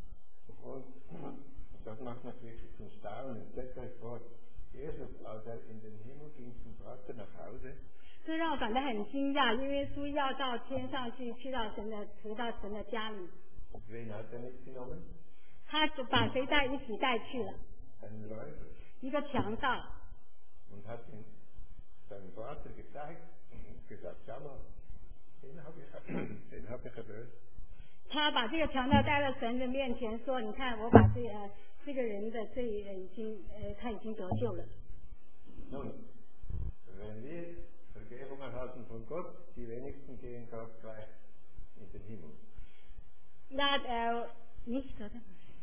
Und das macht mich wirklich zum Staunen. Stellt euch vor, Jesus, als er in den Himmel ging zum Vater nach Hause, 这让我感到很惊讶，因为耶稣要到天上去，回到神的家里。 wen hat er mitgenommen? 他把谁一起带去了？ Einen Räuber. 一个强盗。 Und hat ihn seinem Vater gezeigt und gesagt, schau mal, den hab ich erlöst. 他把这个强盗带到神的面前，说：“你看，我把这个人的罪他已经得救了。” Nun, wenn wir Vergebung erhalten von Gott, die wenigsten gehen Gott gleich in den Himmel. 那nicht oder?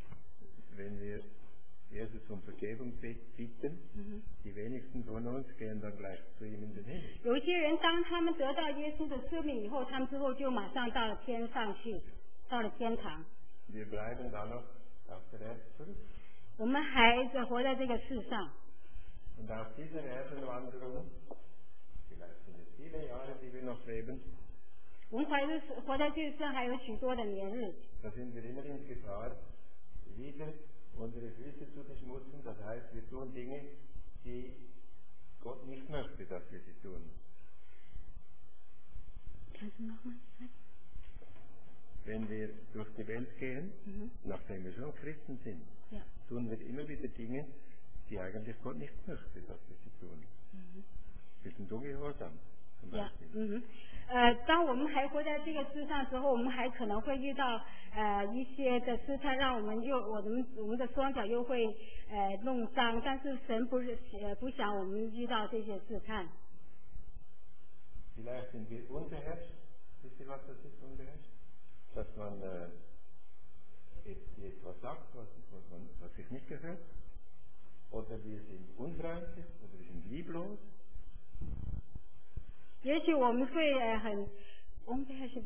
Wenn wir Jesus um Vergebung bitten, die wenigsten von uns gehen dann gleich zu ihm in den Himmel. 有些人当他们得到耶稣的赦免以后，他们之后就马上到了天上去，到了天堂。 Wir bleiben dann noch auf der Erde zurück. 我们还活在这个世上。 Und auf dieser Erdenwanderung, vielleicht sind es viele Jahre, die wir noch leben, 我们活在这世上还有许多的年日， da sind wir immer in Gefahr, wieder unsere Füße zu beschmutzen. Das heißt, wir tun Dinge, die Gott nicht möchte, dass wir sie tun. Kannst du nochmal sagen? Wenn wir durch die Welt gehen, nachdem wir schon Christen sind, Ja. tun wir immer wieder Dinge, die eigentlich Gott nicht möchte, dass wir sie tun. Wir sind ungehorsam, zum Beispiel. 当我们还活在这个世上的时候，我们还可能会遇到一些的试探，让我们的双脚又会弄脏，但是神不想我们遇到这些试探。 Vielleicht sind wir unbeherrscht. Wisst ihr, was das ist, unbeherrscht? Dass man etwas sagt, was sich nicht gehört. Oder wir sind unfreundlich, oder wir sind lieblos. 也许我们会很 unfreundlich.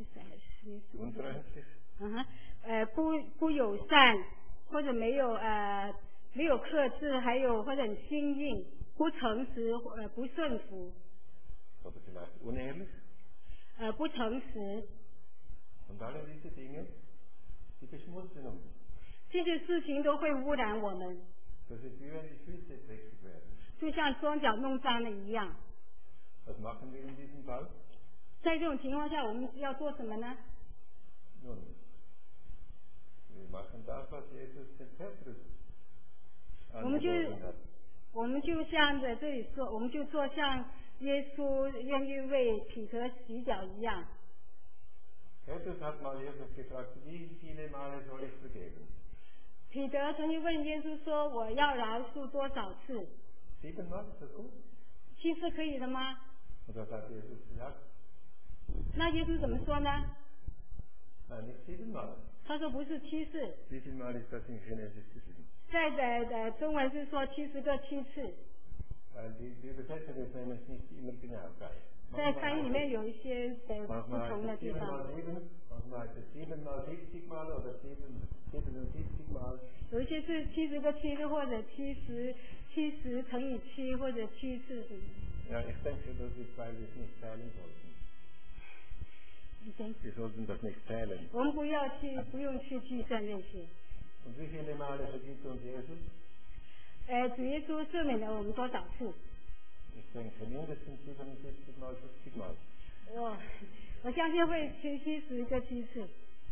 不友善，或者没有克制，还有或者很心硬，不诚实，不顺服。 Oder vielleicht unehrlich. 不诚实。 Und alle diese Dinge, die beschmutzen uns. 这些事情都会污染我们。 Das ist wie wenn die Füße dreckig werden. 就像双脚弄脏了一样。 Was machen wir in diesem Fall? 在这种情况下，我们要做什么呢？ Nun, wir machen das, was Jesus den Petrus 我们就 angeboten hat. 我们就像在这里说，我们就做像耶稣愿意为彼得洗脚一样。 Petrus hat mal Jesus gefragt, wie viele Male soll ich vergeben? 彼得曾经问耶稣说：“我要饶恕多少次 7 Mal, ist das gut? ？7次可以的吗 Und das hat Jesus gesagt, ？” 那耶稣怎么说呢？ nein, nicht 7 Mal. 他说不是7次， Wie viel Mal ist das in Genesis geschrieben? 在中文是说70个7次， Weil die Übersetzer des Namens nicht immer genau gleich. 在翻译里面有一些不 Manchmal 同的 heißt 地 es 7 mal 方， 7, manchmal heißt es 7 mal 70 Mal oder 77 Mal. 有一些是70个7次，或者70乘以7，或者7次什么。 Ja, ich denke, das ist, weil wir es nicht zählen sollten. 你先 Wir sollten das nicht zählen. 我们不用去计算这些。 Und wie viele Male vergibt uns Jesus? 主耶稣赦免了我们多少次？ Ich denke mindestens 77 Mal, 70 Mal. 我相信会70个7次。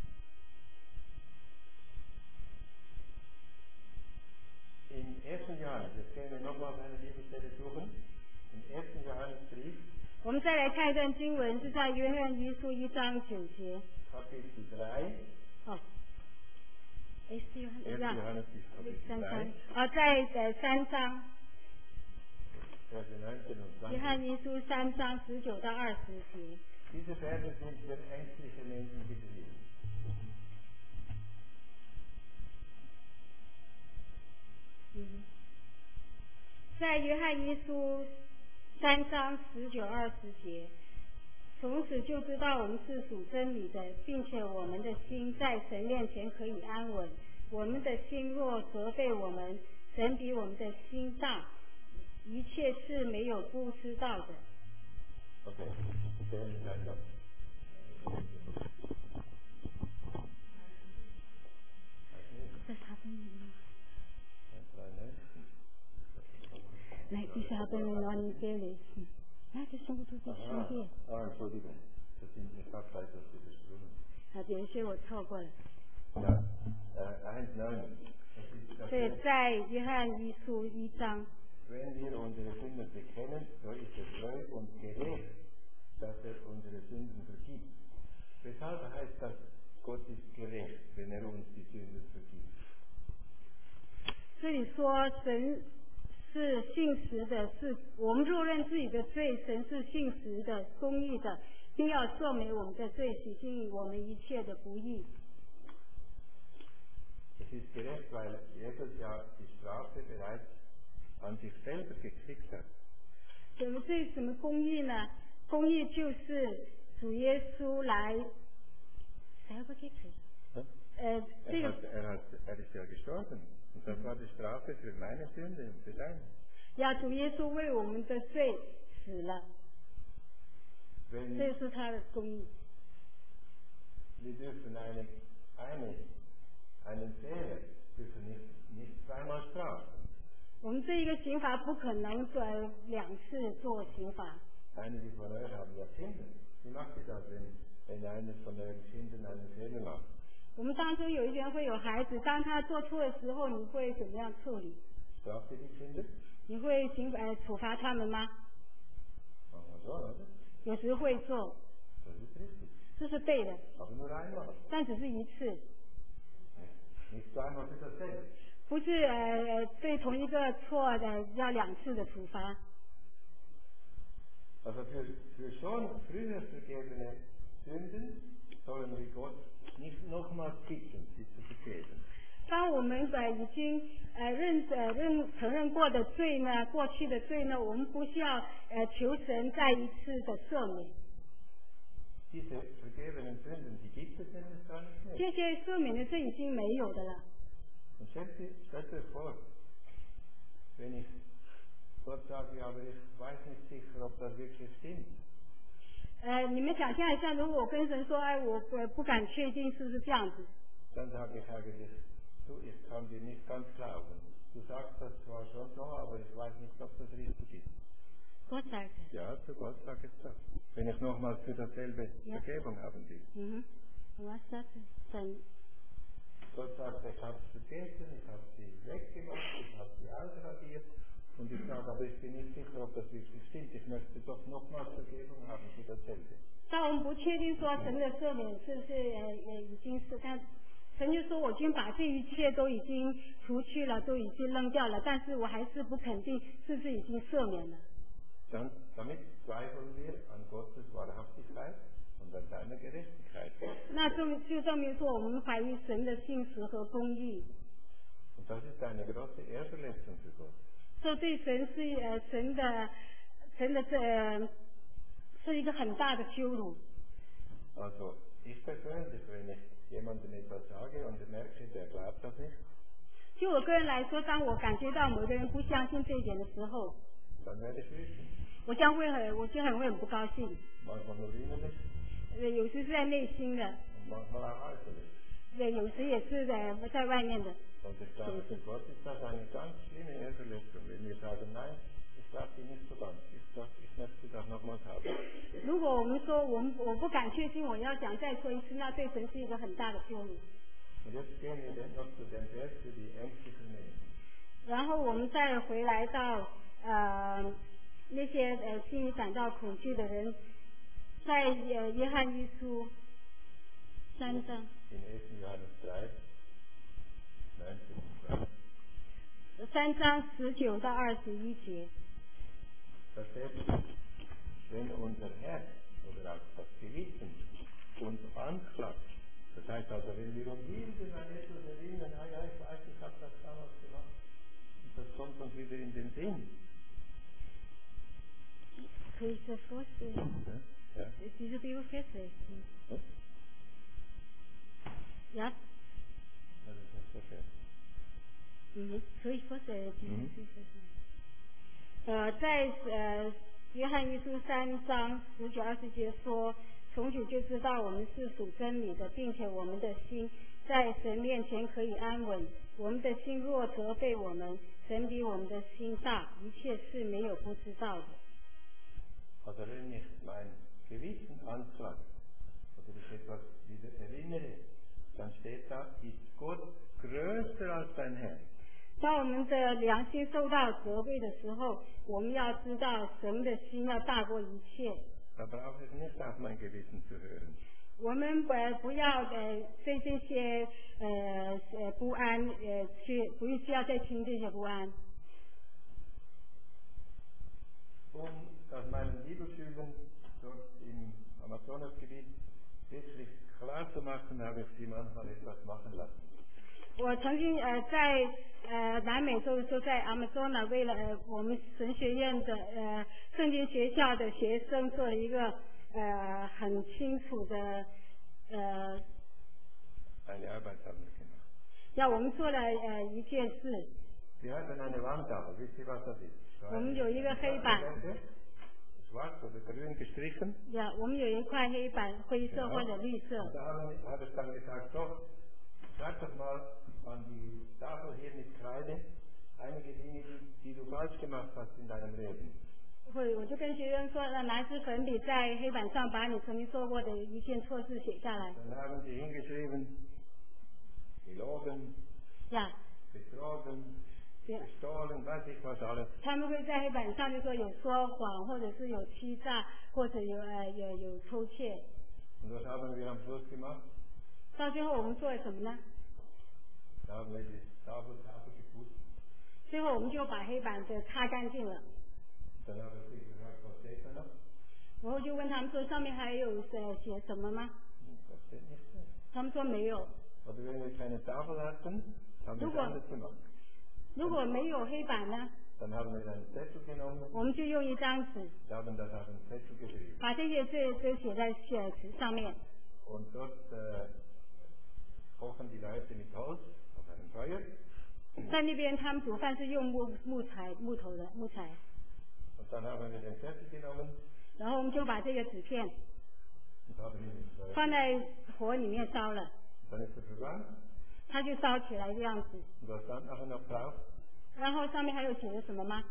Im 1. Johannes, jetzt können wir nochmals eine Bibelstelle suchen. Im 1. Johannesbrief, 我们再来看一段经文，是在约翰一书1章9节。 Kapitel 3. 哦，是约翰 1. 一样， Johannesbrief, Kapitel 3. 在3章， Verse 19 und 20. 约翰一书3章19到20节。 Diese Verse sind für ängstliche Menschen geschrieben. 在约翰一书3章19、20节，从此就知道我们是属真理的，并且我们的心在神面前可以安稳。我们的心若责备我们，神比我们的心大，一切是没有不知道的。 Okay, stellen wir gleich ab. Like this happened on Felix. That is something to be sure here. Entschuldigung, ich habe gleich was übersprungen. 有一些我错过了。 Ja, 1,9. 所以在约翰一书1章， Wenn wir unsere Sünden bekennen, so ist er treu und gerecht, dass er unsere Sünden vergibt. Weshalb heißt das, Gott ist gerecht, wenn er uns die Sünden vergibt? 这里说神是信实的，是我们若认自己的罪，神是信实的、公义的，并要赦免我们的罪，洗净我们一切的不义。 Es ist gerecht, weil Jesus ja die Strafe bereits an sich selber gekriegt hat. 什么公义呢？公义就是主耶稣来selber gekriegt。这个 Er ist ja gestorben. Und das war die Strafe für meine Sünde und für deine. 要主耶稣为我们的罪死了， Wenn 这是他的公义。 wir dürfen einen Fehler dürfen nicht zweimal strafen. 我们这一个刑罚不可能2次做刑罚。 Einige von euch haben ja Kinder. Wie macht ihr das, wenn eines von euren Kindern einen Fehler macht? 我们当中有一些人会有孩子，当他做错的时候，你会怎么样处理？ Straft ihr die Kinder? 你会处罚他们吗？ Machen wir so, oder? 有时会做， Das ist richtig. 这是对的， Aber nur einmal. 但只是1次， Nicht zweimal für dasselbe. 不是对同一个错的要2次的处罚。 Also für schon früher vergebene Sünden sollen wir Gott nicht nochmals bitten, sie zu vergeben. 当我们已经承认过的罪呢，过去的罪呢，我们不需要求神再一次的赦免。 Diese vergebenen Sünden, die gibt es nämlich gar nicht mehr. 这些赦免的罪已经没有的了。 Und stellt euch vor, wenn ich Gott sage, ja, aber ich weiß nicht sicher, ob das wirklich stimmt. 你们想象一下，如果我跟神说，我不敢确定是不是这样子， Dann sage ich eigentlich, du, ich kann dir nicht ganz glauben. Du sagst das zwar schon so, aber ich weiß nicht, ob das richtig ist. Gott sagt es. Ja, zu Gott sage ich das. Wenn ich nochmals für dasselbe Vergebung haben will. Mhm. Was sagt es? Dann Gott sagt, ich habe es vergessen, ich habe sie weggemacht, ich habe sie ausradiert. Und ich sage, aber ich bin nicht sicher, ob das wirklich stimmt. Ich möchte doch nochmals Vergebung haben für dasselbe. 但我们不确定说神的赦免是不是已经是他，神就说我已经把这一切都已经除去了，都已经扔掉了，但是我还是不肯定是不是已经赦免了。 Damit zweifeln wir an Gottes Wahrhaftigkeit und an seiner Gerechtigkeit. 那就证明说我们怀疑神的信实和公义。 Und das ist eine große Ehrverletzung für Gott. 这对神是神的是一个很大的羞辱。 Also ich persönlich, wenn ich jemandem etwas sage und merke, der glaubt das nicht, 就我个人来说，当我感觉到某个人不相信这一点的时候， dann werde ich wütend. 我就会很不高兴。 Manchmal nur innerlich 有时是在内心的， und manchmal auch äußerlich. 有时也是在外面的。 Und ich glaube, für Gott ist das eine ganz schlimme Ehrverletzung, wenn wir sagen, nein, ich glaube dir nicht so ganz. Ich möchte das nochmals haben. 如果我们说我不敢确信，我要想再说一次，那对神是一个很大的羞辱。 Und jetzt gehen wir dann noch zu dem Vers für die ängstlichen Menschen. 然后我们再回来到那些心里感到恐惧的人，在约翰一书3章。 In 1. Johannes 3, 19 und 20. 3章19到21节。 Da steht, wenn unser Herz oder auch das Gewissen uns anklagt, das heißt also, wenn wir uns irgendwann etwas erinnern, ja, ich weiß, ich habe das damals gemacht, und das kommt uns wieder in den Sinn. 可以再说是？ Ja. Diese Bibelverse. Ja. Das ist nicht so schön. 可以说是在约翰一书3章19、20节说，从主就知道我们是属真理的，并且我们的心在神面前可以安稳。我们的心若责备我们，神比我们的心大，一切是没有不知道的。 Also wenn ich mein Gewissen anklage oder ich etwas wieder erinnere, dann steht da, ist Gott größer als dein Herz. 当我们的良心受到责备的时候，我们要知道神的心要大过一切。 Da brauche ich nicht auf mein Gewissen zu hören. 我们不要对这些不安不需要再听这些不安。 Das meinen Bibelschülern dort im Amazonasgebiet wirklich klar zu machen, habe ich sie manchmal etwas machen lassen. 我曾经在南美洲的时候，在 Amazon 为了我们神学院的圣经学校的学生做了一个很清楚的 Eine Arbeit haben wir gemacht. 要我们做了一件事。 Wir hatten eine Wandtafel, wisst ihr was das ist? 我们有一个黑板。 Schwarz oder grün gestrichen. 我们有一块黑板，灰色或者绿色。 Da habe ich dann gesagt, so, schreib doch mal an die Tafel hier mit Kreide einige Dinge, die du falsch gemacht hast in deinem Leben. 我就跟学生说，拿支粉笔在黑板上把你曾经做过的一件错事写下来。 Dann haben sie hingeschrieben, gelogen, betrogen, gestohlen, weiß ich was alles. 他们会在黑板上就说有说谎，或者是有欺诈，或者有偷窃。 Und was haben wir am Schluss gemacht? 到最后我们做了什么呢？ Da haben wir die Tafel geputzt. 最后我们就把黑板擦干净了。 Dann habe ich gesagt, was steht da noch? 然后就问他们说上面还有写什么吗？ Das steht nicht drin. 他们说没有。 Oder wenn wir keine Tafel hatten, haben wir es anders gemacht. 如果没有黑板呢？ Dann haben wir einen Zettel genommen. 我们就用一张纸。 Wir haben das auf einen Zettel geschrieben. 把这些字都写在纸上面。 Und dort kochen die Leute mit Holz auf einem Feuer. 在那边他们煮饭是用木头的木材。 Und dann haben wir den Zettel genommen. 然后我们就把这个纸片 und haben ihn ins Feuer 放在火里面烧了。 Dann ist er verbrannt. 它就烧起来这样子。 Und was stand nachher noch drauf? 然后上面还有写着什么吗？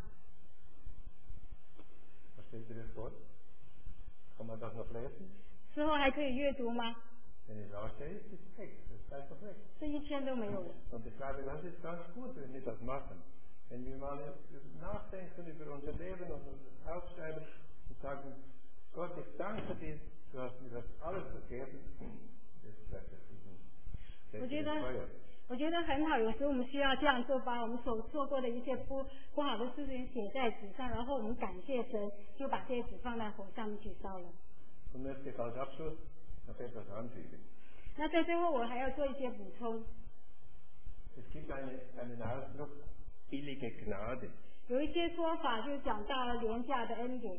Was stellt ihr das vor? Kann man das noch lesen? 之后还可以阅读吗？ Wenn es aussteht, ist es weg. Das ist einfach weg. 这一千都没有了。 Und ich glaube, das ist ganz gut, wenn wir das machen. Wenn wir mal nachdenken über unser Leben und uns aufschreiben und sagen, Gott, ich danke dir, du hast mir das alles gegeben. Das ist ein 我觉得很好，有时候我们需要这样做，把我们所做过的一些不好的事情写在纸上，然后我们感谢神，就把这些纸放在火上面去烧了。 Und möchte ich als Abschluss noch etwas anfügen. 那在最后我还要做一些补充。 Es gibt einen Ausdruck, billige Gnade. 有一些说法就讲到廉价的恩典。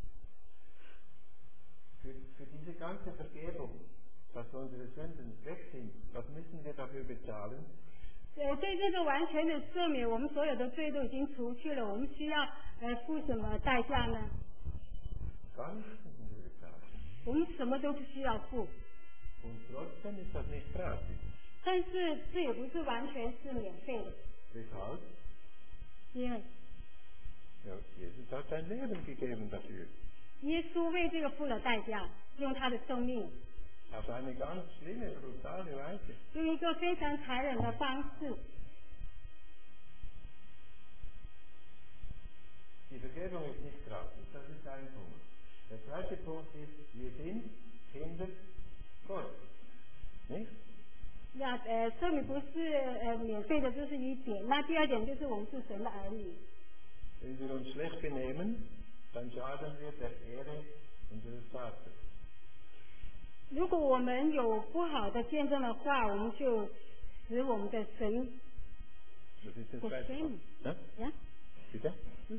Für diese ganze Vergebung, dass unsere Sünden weg sind, was müssen wir dafür bezahlen? 对这个完全的赦免，我们所有的罪都已经除去了，我们需要付什么代价呢？ Gar nichts müssen wir bezahlen. 我们什么都不需要付。 Und trotzdem ist das nicht gratis. 但是这也不是完全是免费的。 Weshalb? 因为 Ja, Jesus hat sein Leben gegeben dafür. 耶稣为这个付了代价，用他的生命， Auf eine ganz schlimme, brutale Weise. 用一个非常残忍的方式。 Die Vergebung ist nicht gratis, das ist ein Punkt. Der zweite Punkt ist, wir sind Kinder Gottes. Nicht? 那赦免不是免费的，这是一点。那第二点就是我们是神的儿女。 Wenn wir uns schlecht benehmen, dann schaden wir der Ehre unseres Vaters. 如果我们有不好的见证的话，我们就使我们的神 Das ist das Das zweite stimmt. Punkt. Ja? 呀， Bitte?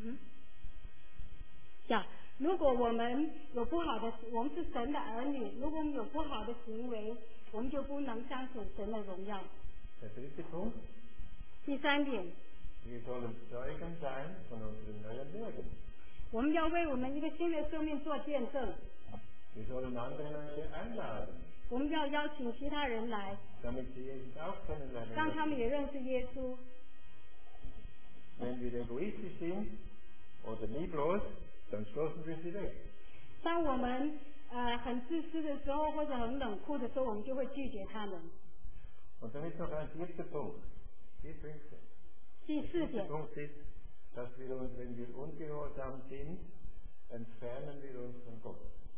呀，如果我们有不好的，我们是神的儿女，如果我们有不好的行为，我们就不能彰显神的荣耀。 Der dritte Punkt, 第三点， wir sollen Zeugen sein von unserem neuen Leben. 我们要为我们一个新的生命做见证， Wir sollen andere Leute einladen, 我们要邀请其他人来， damit sie Jesus auch kennenlernen. 让他们也认识耶稣。 Wenn wir egoistisch sind oder lieblos, dann stoßen wir sie weg. 当我们很自私的时候，或者很冷酷的时候，我们就会拒绝他们。 Und dann ist noch ein vierter Punkt. 4 Punkte. 第 Der 四 vierte 点， Punkt ist, dass wir uns, wenn wir ungehorsam sind, entfernen wir uns von Gott.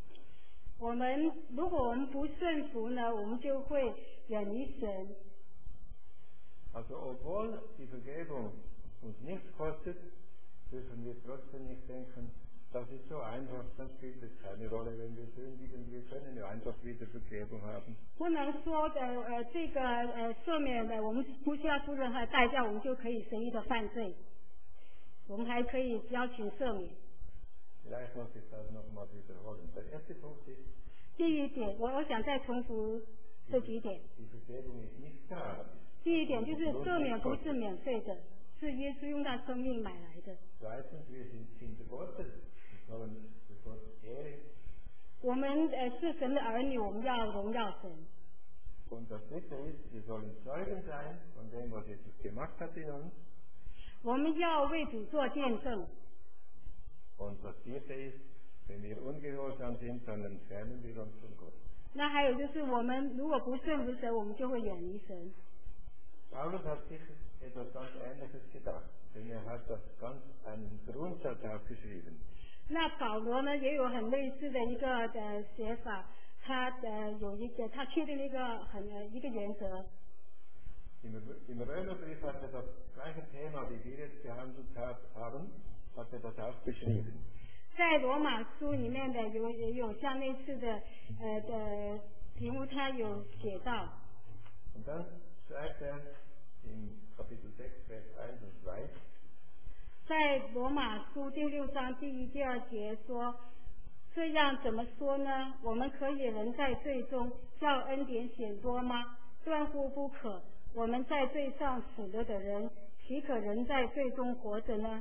如果我们不顺服呢，我们就会远离神。 Also obwohl die Vergebung uns nichts kostet, dürfen wir trotzdem nicht denken, das ist so einfach, dann spielt es keine Rolle, wenn wir sündigen, wir können ja einfach wieder Vergebung haben. 不能说这个赦免的，我们不需要付任何代价，我们就可以随意的犯罪。我们还可以邀请赦免。 Vielleicht muss ich das nochmal wiederholen. Der erste Punkt ist, 第一点，我想再重复这几点。 die Vergebung ist nicht gratis. 第一点就是赦免不是免费的，是耶稣用他生命买来的。 Zweitens, wir sind Kinder Gottes. Wir sollen für Gott Ehre. 我们是神的儿女，我们要荣耀神。 Und das dritte ist, wir sollen Zeugen sein von dem, was Jesus gemacht hat in uns. 我们要为主做见证。 Und das vierte ist, wenn wir ungehorsam sind, dann entfernen wir uns von Gott. 那还有就是我们如果不顺服神，我们就会远离神。 Paulus hat sich etwas ganz Ähnliches gedacht, denn er hat das ganz einen Grundsatz aufgeschrieben. 那保罗呢也有很类似的一个写法，他他确定了一个原则。 Im Römerbrief hat er das gleiche Thema, wie wir jetzt behandelt haben, hat er das auch beschrieben. 在罗马书里面的有像类似的题目，他有写到。 Und dann schreibt er in Kapitel 6, Vers 1 und 2, 在罗马书第6章第1、第2节说，这样怎么说呢？我们可以人在罪中，叫恩典显多吗？断乎不可。我们在罪上死了的人，岂可人在罪中活着呢？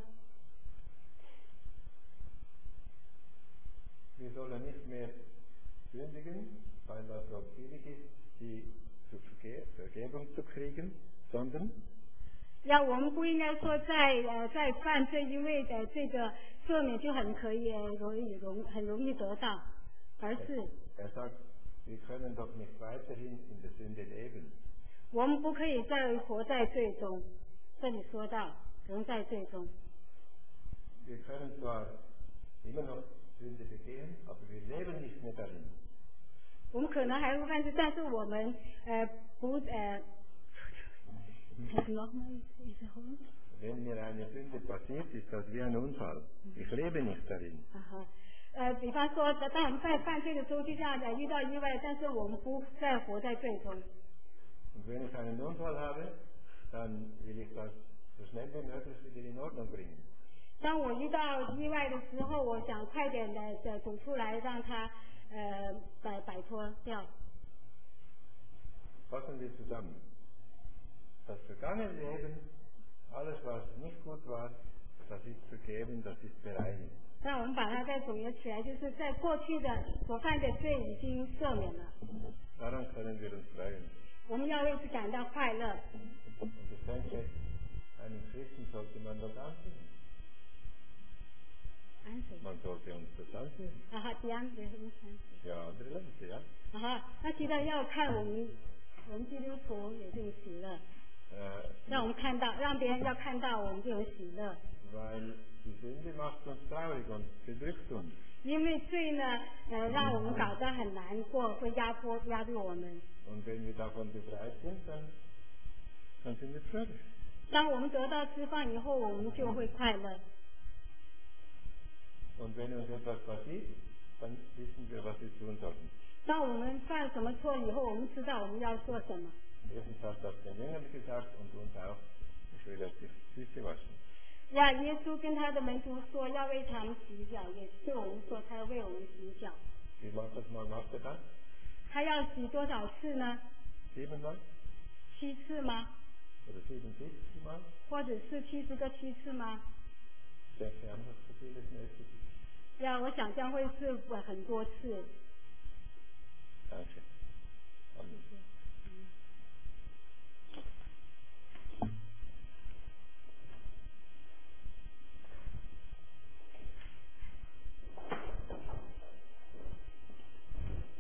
wir sollen nicht mehr sündigen, weil das so billig ist, die zur Vergebung zu kriegen, sondern 呀，我们不应该说在犯罪，因为这个赦免就很可以很容易得到，而是 sagt, wir können doch nicht weiterhin in der Sünde leben. 我们不可以再活在罪中。这里说到仍在罪中。 Wir können zwar immer noch Sünde begehen, aber wir leben nicht mehr darin. 我们可能还会犯罪，但是我们不 Wenn mir eine Sünde passiert, ist das wie ein Unfall. Ich lebe nicht darin. 比方说，当我们在犯罪的时候，就像遇到意外，但是我们不再活在罪中。 Und wenn ich einen Unfall habe, dann will ich das so schnell wie möglich wieder in Ordnung bringen. 当我遇到意外的时候，我想快点的走出来，让它摆脱掉。 Fassen wir zusammen. Das vergangene Leben, alles was nicht gut war, das ist vergeben, das ist bereinigt. 那我们把它再总结起来，就是在过去的所犯的罪已经赦免了。 Daran können wir uns freuen. 我们要为此感到快乐。 Und ich denke, einem Christen sollte man das ansehen. Man sollte uns das ansehen. Ja, andere Leute, ja. 那记得要看我们基督徒有这种喜乐，让我们看到，让别人要看到我们这种喜乐。 Weil die Sünde macht uns traurig und bedrückt uns. 因为罪呢，让我们搞得很难过，会压迫我们。 Und wenn wir davon befreit sind, dann sind wir fröhlich. 当我们得到释放以后，我们就会快乐。 Und wenn uns etwas passiert, dann wissen wir, was wir tun sollten. 当我们犯什么错以后，我们知道我们要做什么。 Jesus hat das den Jüngern gesagt und uns auch. Ich will euch die Füße waschen. 呀，耶稣跟他的门徒说要为他们洗脚，也对我们说他要为我们洗脚。 Wie macht er das? 他要洗多少次呢 7 Mal? 7次吗？ Oder 77 Mal? 或者是70个7次吗？ Ich denke einfach, so viel ist nötig. 呀，我想将会是很多次。 Danke.